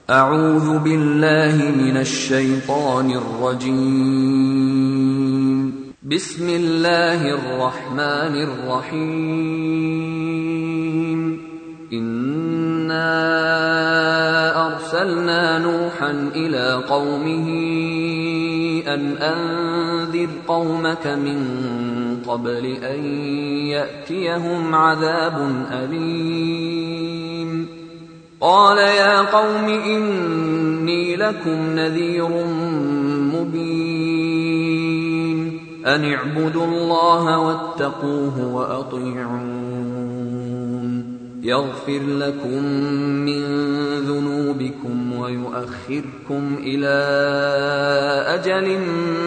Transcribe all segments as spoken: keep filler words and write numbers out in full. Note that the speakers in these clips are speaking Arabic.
أعوذ بالله من الشيطان الرجيم. بسم الله الرحمن الرحيم. إنا أرسلنا نوحا إلى قومه أن أنذر قومك من قبل أن يأتيهم عذاب أليم. قال يا قوم إني لكم نذير مبين أن اعبدوا الله واتقوه وأطيعون يغفر لكم من ذنوبكم ويؤخركم إلى أجل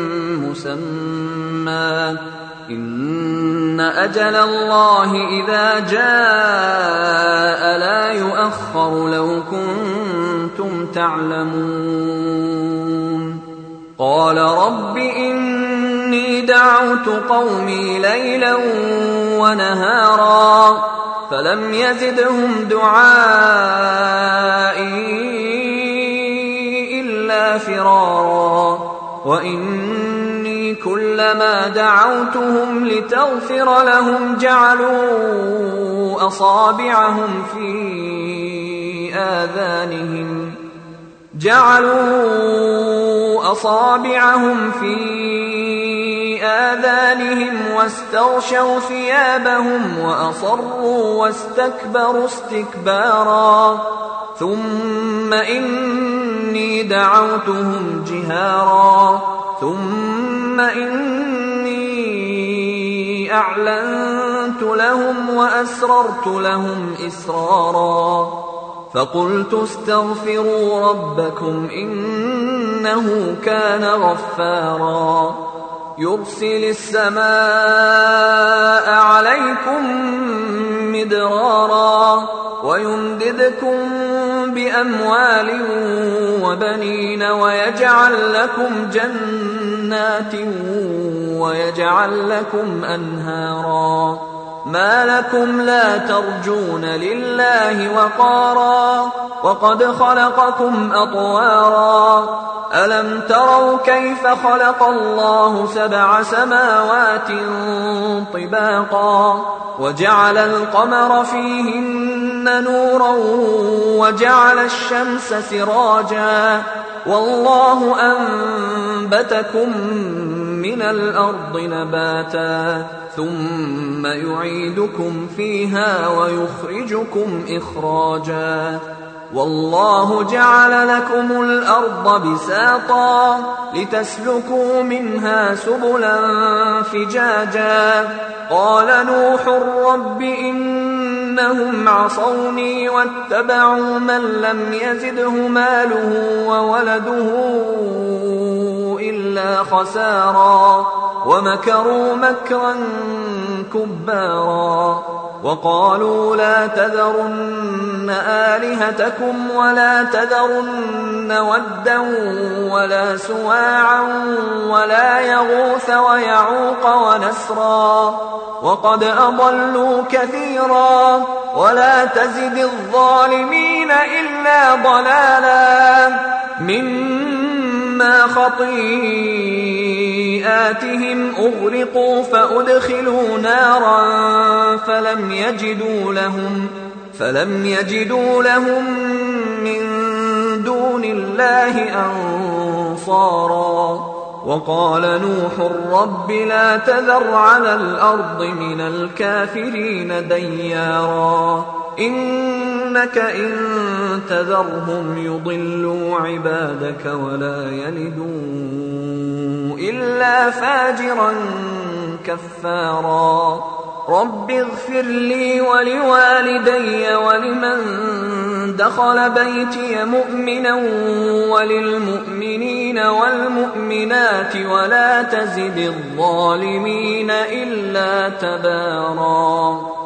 مسمى إن أجل الله إذا جاء لا يؤخر لو كنتم تعلمون. قال رب إني دعوت قومي ليلا ونهارا فلم يزدهم دعائي إلا فرارا وإني كلما دعوتهم لتغفر لهم جعلوا أصابعهم في آذانهم جعلوا أصابعهم في آذانهم واستغشوا ثيابهم وأصروا واستكبروا استكبارا ثم إني دعوتهم جهارا ثم إني أعلنت لهم وأسررت لهم إسرارا فقلت استغفروا ربكم إنه كان غفارا يرسل السماء عليكم مدرارا ويمددكم بأموال وبنين ويجعل لكم جنات ويجعل لكم أنهارا ما لكم لا ترجون لله وقارا وقد خلقكم أطوارا ألم تروا كيف خلق الله سبع سماوات طباقا وجعل القمر فيهن نورا وجعل الشمس سراجا والله أنبتكم من الأرض نباتا ثم يعيدكم فيها ويخرجكم إخراجا والله جعل لكم الأرض بساطا لتسلكوا منها سبلا فجاجا قال نوح رب إنهم عصوني واتبعوا من لم يزده ماله وولده إلا خسارا ومكروا مكرا كبارا وقالوا لا تذرن آلهتكم ولا تذرن ودا ولا سواعا ولا يغوث ويعوق ونسرا وقد أضلوا كثيرا ولا تزد الظالمين إلا ضلالا مما خطيئاتهم أغرقوا فأدخلوا نارا فلم يجدوا لهم فلم يجدوا لهم من دون الله أنصارا وقال نوح رب لا تذر على الأرض من الكافرين ديارا إنك إن تذرهم يضلوا عبادك ولا يلدوا إلا فاجرا كفارا رب اغفر لي ولوالدي ولمن دخل بيتي مؤمنا وللمؤمنين والمؤمنات ولا تزد الظالمين إلا تبارا.